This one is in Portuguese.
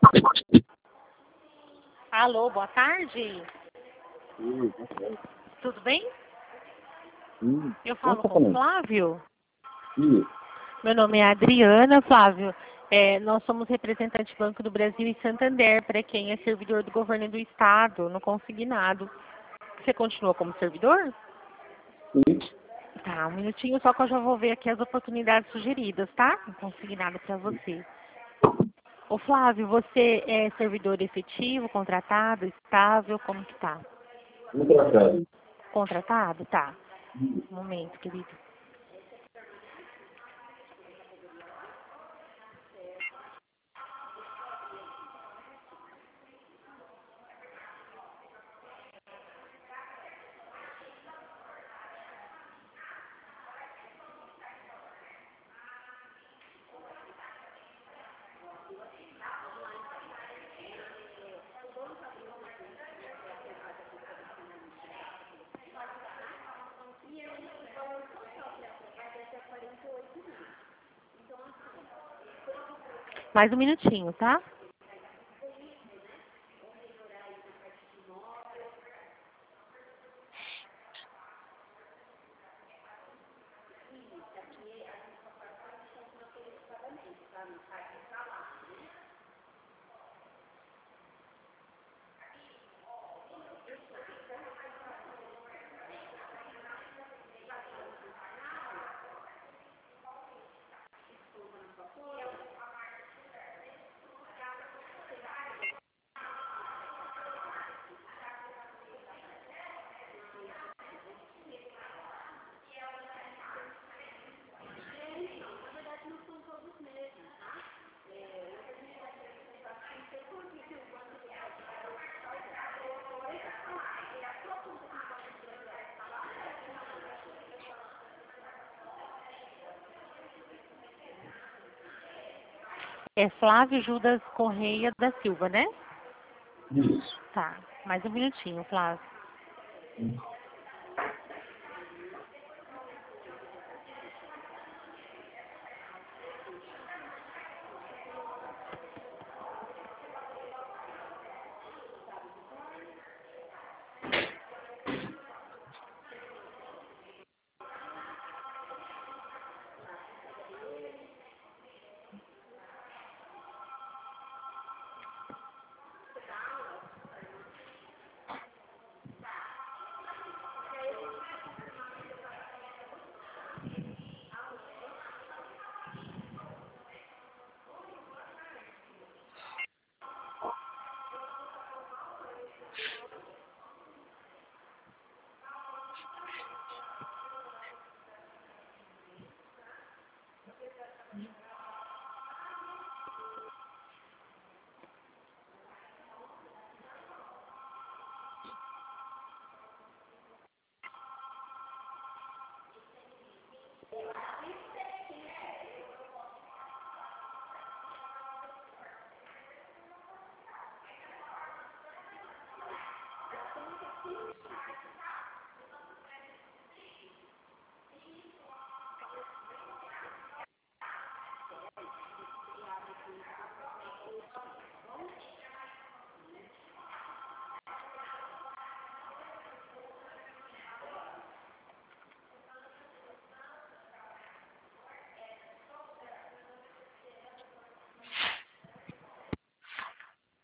Alô, boa tarde. Tá certo. Tudo bem? Eu Quem falo tá com o falando? Flávio. Isso. Meu nome é Adriana, Flávio. Nós somos representante Banco do Brasil e Santander, para quem é servidor do governo do estado, no consignado. Você continua como servidor? Sim. Tá, um minutinho só que eu já vou ver aqui as oportunidades sugeridas, tá? Consignado para você. Ô Flávio, você é servidor efetivo, contratado, estável, como que tá? Contratado. Contratado? Tá. Um momento, querido. Mais um minutinho, tá? É Flávio Judas Correia da Silva, né? Isso. Tá. Mais um minutinho, Flávio.